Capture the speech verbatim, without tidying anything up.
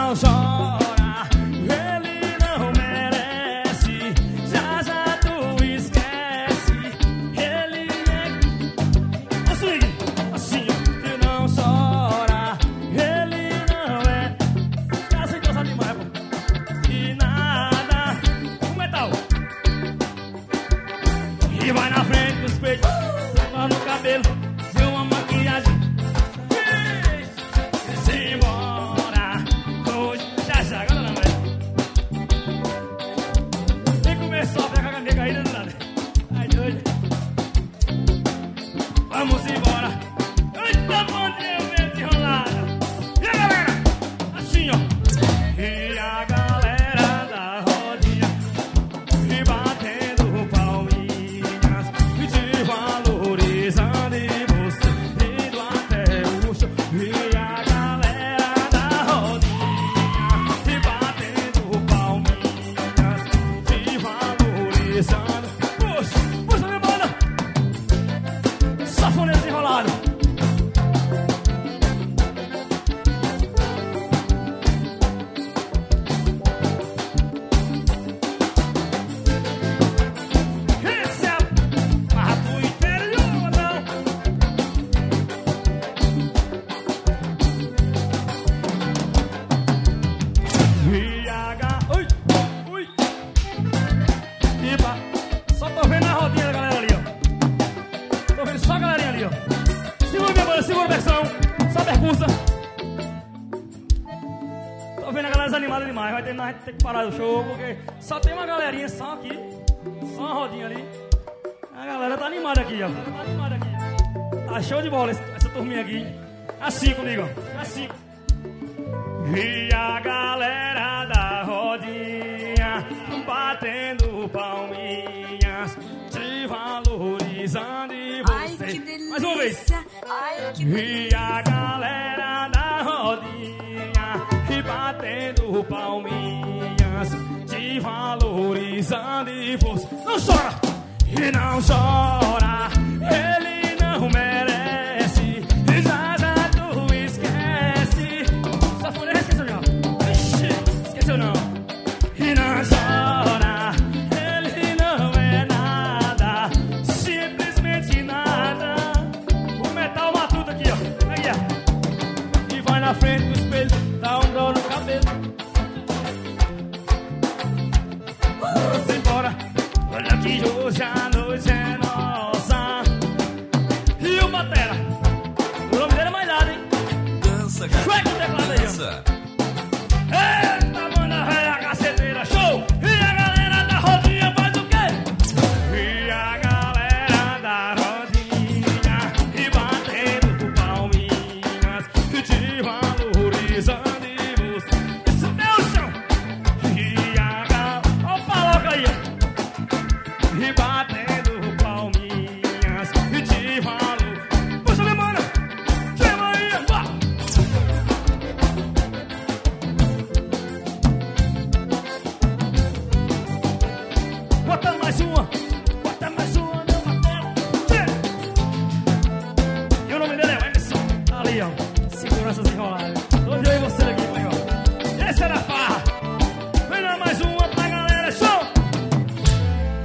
não chora, ele não merece. Já já tu esquece, ele é assim, assim, que não chora, ele não é. Já sem cansar demais, pô. E nada, o metal. E vai na frente do espelho, tomando o cabelo, deu uma maquiagem. Se embora, hoje, já já, agora não, velho. Nem começou a pegar a minha caída do lado. Ai, doido. Vamos embora. Eita, bandinha, vento enrolada. E a galera? Assim, ó. E a galera da rodinha, e batendo palminhas, e te valorizando, e você indo até o chão. E a galera da rodinha, e batendo palminhas, te valorizando. Puxa, puxa, minha banda. Safonete enrolado. Esse é a barra do interior, não. E a ga... Ui, ui. E ba... Só tô vendo a rodinha da galera ali, ó. Tô vendo só a galerinha ali, ó. Segura minha banda, segura a versão. Só percussa. Tô vendo a galera desanimada demais. Vai ter, nós vamos ter que parar o show, porque só tem uma galerinha só aqui. Só uma rodinha ali. A galera tá animada aqui, ó. Tá animada aqui. Tá show de bola esse- essa turminha aqui. Assim comigo, ó. Assim. E a galera da rodinha, batendo palminhas, te valorizando, e Ai, você. que delícia. Mais uma vez. Ai, que E a galera da rodinha, e batendo palminhas, te valorizando, e você. Não chora, e não chora, ele não merece. E já já tu esquece. Safonete esqueceu não. Ixi, esqueceu não. E não chora, ele não é nada, simplesmente nada. O metal matuto aqui, ó. Aí, ó. E vai na frente do espelho, dá um dó no cabelo. Vamos embora, olha que hoje a noite é nossa. E o batera, o nome dele é mais nada, hein? Dança, Shrek no gatinho, teclado aí, ó. dança.